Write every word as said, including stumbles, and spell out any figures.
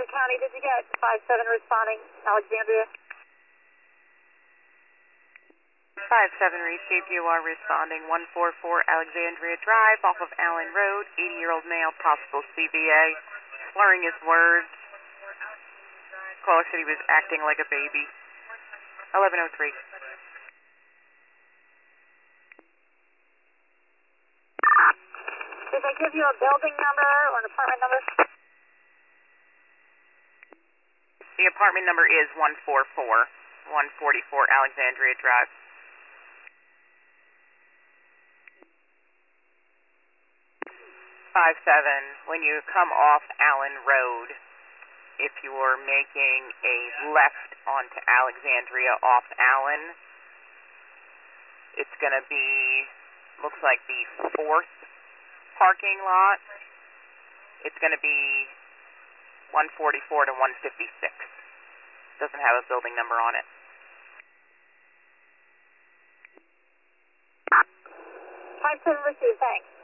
County, did you get five seven responding, Alexandria? five seven received, you are responding one four four Alexandria Drive off of Allen Road, eighty-year-old male, possible C B A, slurring his words. Caller said he was acting like a baby. eleven oh three. Did they give you a building number or an apartment number? The apartment number is one four four, one forty-four Alexandria Drive. five seven, when you come off Allen Road, if you're making a left onto Alexandria off Allen, it's going to be, looks like the fourth parking lot. It's going to be one forty-four to one fifty-six. Doesn't have a building number on it. five seven received, thanks.